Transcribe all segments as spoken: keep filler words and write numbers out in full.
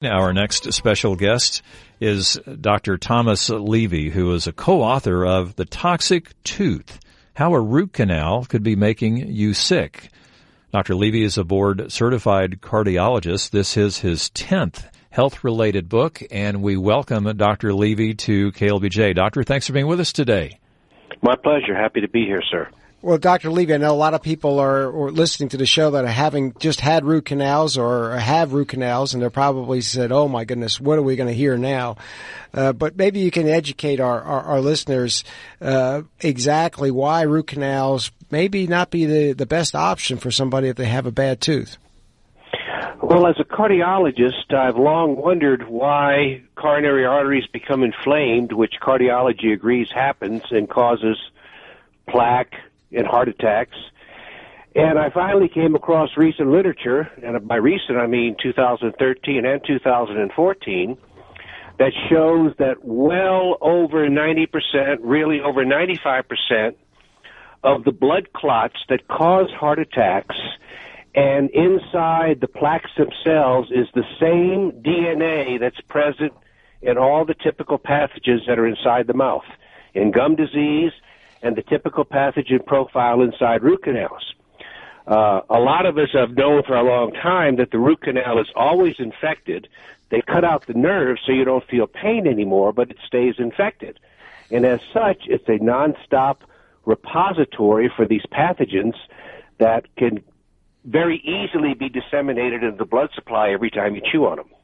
Our next special guest is Doctor Thomas Levy, who is a co-author of The Toxic Tooth, How a Root Canal Could Be Making You Sick. Doctor Levy is a board-certified cardiologist. This is his tenth health-related book, and we welcome Doctor Levy to K L B J. Doctor, thanks for being with us today. My pleasure. Happy to be here, sir. Well, Doctor Levy, I know a lot of people are or listening to the show that are having just had root canals or have root canals, and they're probably said, oh, my goodness, what are we going to hear now? Uh, but maybe you can educate our, our, our listeners uh, exactly why root canals maybe not be the, the best option for somebody if they have a bad tooth. Well, as a cardiologist, I've long wondered why coronary arteries become inflamed, which cardiology agrees happens and causes plaque and heart attacks. And I finally came across recent literature, and by recent I mean two thousand thirteen and two thousand fourteen, that shows that well over ninety percent, really over ninety-five percent of the blood clots that cause heart attacks and inside the plaques themselves is the same D N A that's present in all the typical pathogens that are inside the mouth, in gum disease, and the typical pathogen profile inside root canals. Uh, a lot of us have known for a long time that the root canal is always infected. They cut out the nerve so you don't feel pain anymore, but it stays infected. And as such, it's a nonstop repository for these pathogens that can very easily be disseminated into the blood supply every time you chew on them.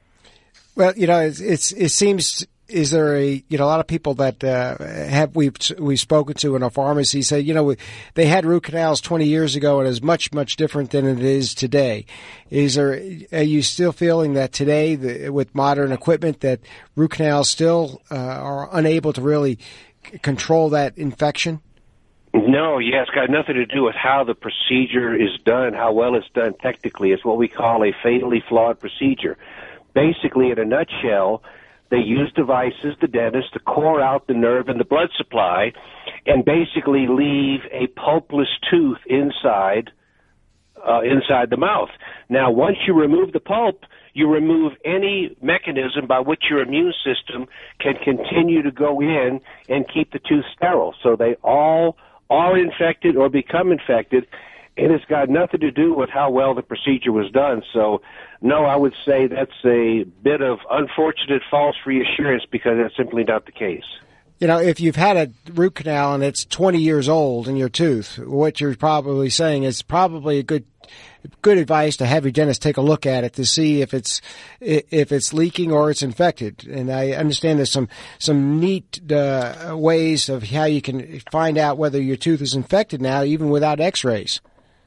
Well, you know, it's, it's it seems... Is there a, you know, a lot of people that uh, have we've, we've spoken to in our pharmacy say, you know, they had root canals twenty years ago and it's much, much different than it is today. Is there, are you still feeling that today, the, with modern equipment, that root canals still uh, are unable to really c- control that infection? No, yeah, it's got nothing to do with how the procedure is done, how well it's done technically. It's what we call a fatally flawed procedure. Basically, in a nutshell, they use devices, the dentist, to core out the nerve and the blood supply and basically leave a pulpless tooth inside uh, inside the mouth. Now, once you remove the pulp, you remove any mechanism by which your immune system can continue to go in and keep the tooth sterile. So they all are infected or become infected, and it's got nothing to do with how well the procedure was done. So, no, I would say that's a bit of unfortunate false reassurance because that's simply not the case. You know, if you've had a root canal and it's twenty years old in your tooth, what you're probably saying is probably a good good advice to have your dentist take a look at it to see if it's if it's leaking or it's infected. And I understand there's some some neat uh, ways of how you can find out whether your tooth is infected now, even without X-rays.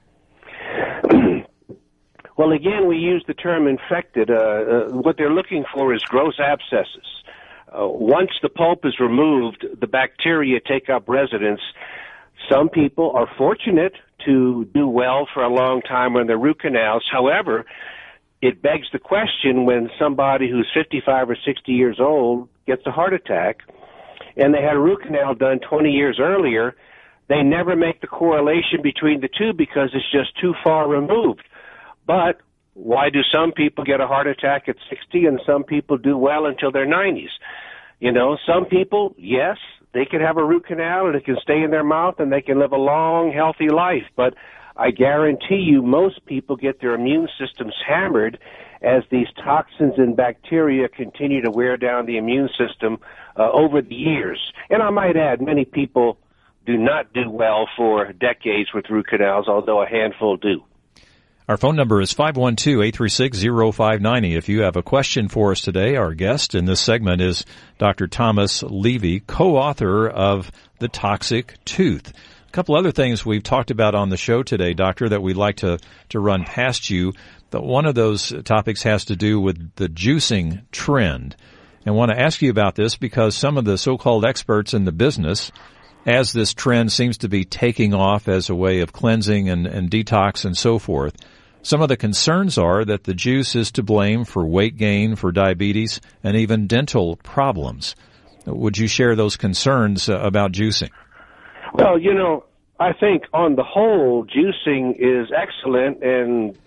Well, again, we use the term infected. Uh, uh, what they're looking for is gross abscesses. Uh, once the pulp is removed, the bacteria take up residence. Some people are fortunate to do well for a long time on their root canals. However, it begs the question when somebody who's fifty-five or sixty years old gets a heart attack and they had a root canal done twenty years earlier, they never make the correlation between the two because it's just too far removed. But why do some people get a heart attack at sixty and some people do well until their nineties? You know, some people, yes, they can have a root canal and it can stay in their mouth and they can live a long, healthy life. But I guarantee you most people get their immune systems hammered as these toxins and bacteria continue to wear down the immune system uh, over the years. And I might add, many people do not do well for decades with root canals, although a handful do. Our phone number is five one two, eight three six, zero five nine zero. If you have a question for us today, our guest in this segment is Doctor Thomas Levy, co-author of The Toxic Tooth. A couple other things we've talked about on the show today, Doctor, that we'd like to, to run past you. But one of those topics has to do with the juicing trend. And I want to ask you about this because some of the so-called experts in the business, as this trend seems to be taking off as a way of cleansing and, and detox and so forth, some of the concerns are that the juice is to blame for weight gain, for diabetes, and even dental problems. Would you share those concerns uh, about juicing? Well, you know, I think on the whole, juicing is excellent, and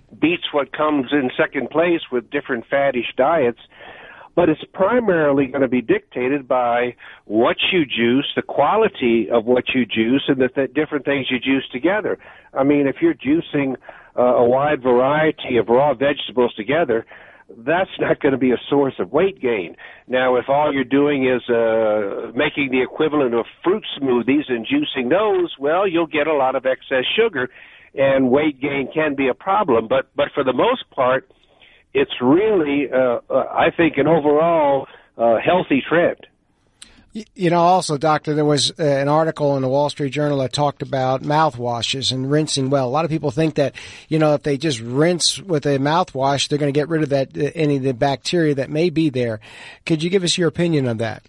beats what comes in second place with different faddish diets. But it's primarily going to be dictated by what you juice, the quality of what you juice, and the th- different things you juice together. I mean, if you're juicing uh, a wide variety of raw vegetables together, that's not going to be a source of weight gain. Now, if all you're doing is uh, making the equivalent of fruit smoothies and juicing those, well, you'll get a lot of excess sugar, and weight gain can be a problem. But but for the most part, it's really, uh, uh, I think, an overall uh, healthy trend. You know, also, Doctor, there was uh, an article in the Wall Street Journal that talked about mouthwashes and rinsing well. A lot of people think that, you know, if they just rinse with a mouthwash, they're going to get rid of that uh, any of the bacteria that may be there. Could you give us your opinion on that?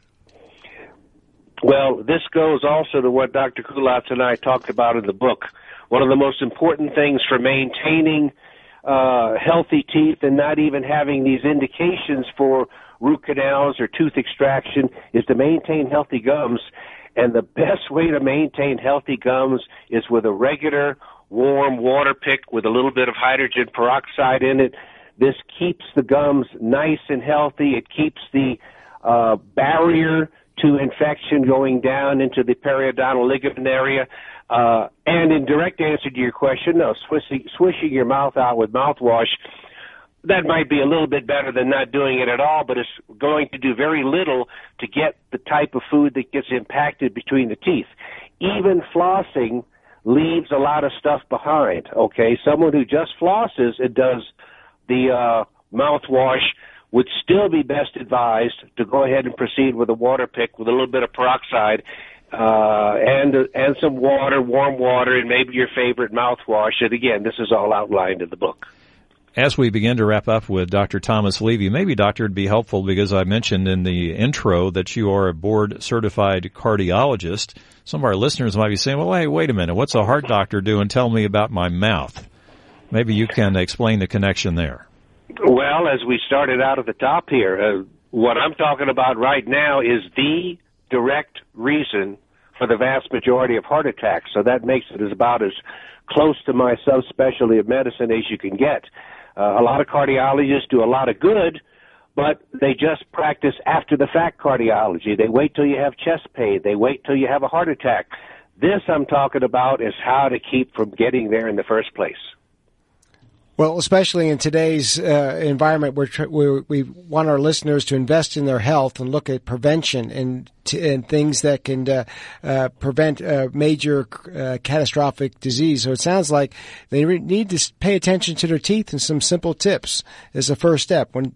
Well, this goes also to what Doctor Kulatz and I talked about in the book. One of the most important things for maintaining uh, healthy teeth and not even having these indications for root canals or tooth extraction is to maintain healthy gums. And the best way to maintain healthy gums is with a regular warm water pick with a little bit of hydrogen peroxide in it. This keeps the gums nice and healthy. It keeps the uh, barrier to infection going down into the periodontal ligament area. Uh, and in direct answer to your question, no, swishing, swishing your mouth out with mouthwash, that might be a little bit better than not doing it at all, but it's going to do very little to get the type of food that gets impacted between the teeth. Even flossing leaves a lot of stuff behind, okay? Someone who just flosses and does the uh, mouthwash would still be best advised to go ahead and proceed with a water pick with a little bit of peroxide uh, and and some water, warm water, and maybe your favorite mouthwash. And again, this is all outlined in the book. As we begin to wrap up with Doctor Thomas Levy, maybe, Doctor, it'd be helpful because I mentioned in the intro that you are a board-certified cardiologist. Some of our listeners might be saying, well, hey, wait a minute, what's a heart doctor doing? Tell me about my mouth. Maybe you can explain the connection there. Well, as we started out at the top here, uh, what I'm talking about right now is the direct reason for the vast majority of heart attacks. So that makes it as about as close to my subspecialty of medicine as you can get. Uh, a lot of cardiologists do a lot of good, but they just practice after-the-fact cardiology. They wait till you have chest pain. They wait till you have a heart attack. This I'm talking about is how to keep from getting there in the first place. Well, especially in today's uh, environment, where tr- we, we want our listeners to invest in their health and look at prevention and, t- and things that can uh, uh, prevent uh, major uh, catastrophic disease. So it sounds like they re- need to pay attention to their teeth, and some simple tips is the first step. When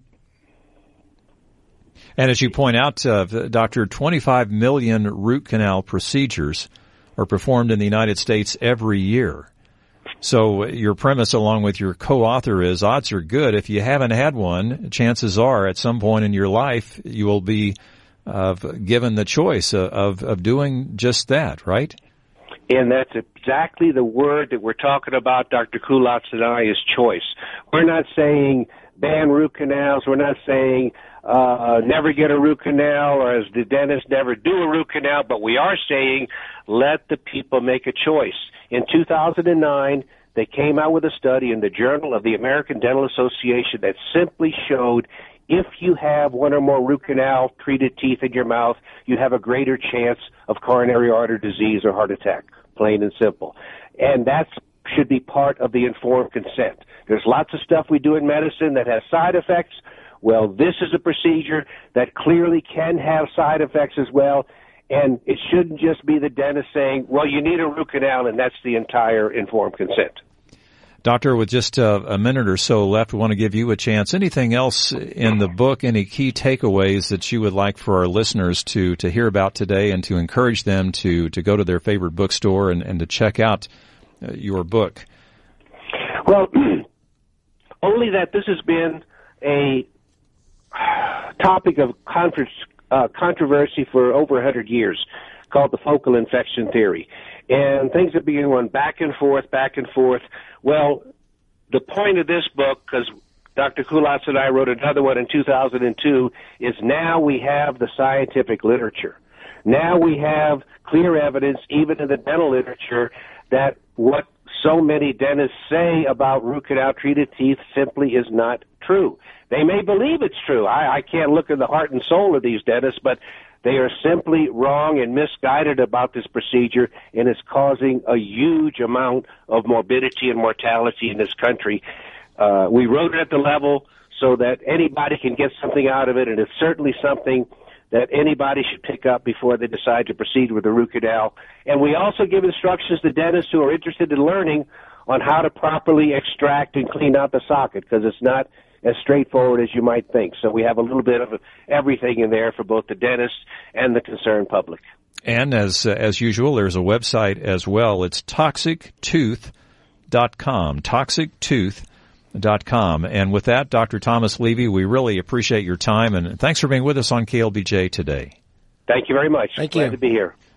And as you point out, uh, Doctor, twenty-five million root canal procedures are performed in the United States every year. So your premise, along with your co-author, is odds are good. If you haven't had one, chances are at some point in your life you will be uh, given the choice of, of doing just that, right? And that's exactly the word that we're talking about, Doctor Kulatz and I, is choice. We're not saying ban root canals. We're not saying uh, never get a root canal, or as the dentist, never do a root canal. But we are saying let the people make a choice. In two thousand nine, they came out with a study in the Journal of the American Dental Association that simply showed if you have one or more root canal treated teeth in your mouth, you have a greater chance of coronary artery disease or heart attack, plain and simple. And that should be part of the informed consent. There's lots of stuff we do in medicine that has side effects. Well, this is a procedure that clearly can have side effects as well. And it shouldn't just be the dentist saying, well, you need a root canal, and that's the entire informed consent. Doctor, with just uh, a minute or so left, we want to give you a chance. Anything else in the book, any key takeaways that you would like for our listeners to, to hear about today and to encourage them to, to go to their favorite bookstore and, and to check out uh, your book? Well, only that this has been a topic of conference Uh, controversy for over one hundred years, called the focal infection theory. And things have been going back and forth, back and forth. Well, the point of this book, because Doctor Kulatz and I wrote another one in two thousand two, is now we have the scientific literature. Now we have clear evidence, even in the dental literature, that what so many dentists say about root canal treated teeth simply is not true. They may believe it's true. I, I can't look at the heart and soul of these dentists, but they are simply wrong and misguided about this procedure, and it's causing a huge amount of morbidity and mortality in this country. Uh, we wrote it at the level so that anybody can get something out of it, and it's certainly something that anybody should pick up before they decide to proceed with the root canal. And we also give instructions to dentists who are interested in learning on how to properly extract and clean out the socket, because it's not as straightforward as you might think. So we have a little bit of everything in there for both the dentist and the concerned public. And as uh, as usual, there's a website as well. It's toxic tooth dot com, toxic tooth dot com. And with that, Doctor Thomas Levy, we really appreciate your time, and thanks for being with us on K L B J today. Thank you very much. Thank Glad you. to be here.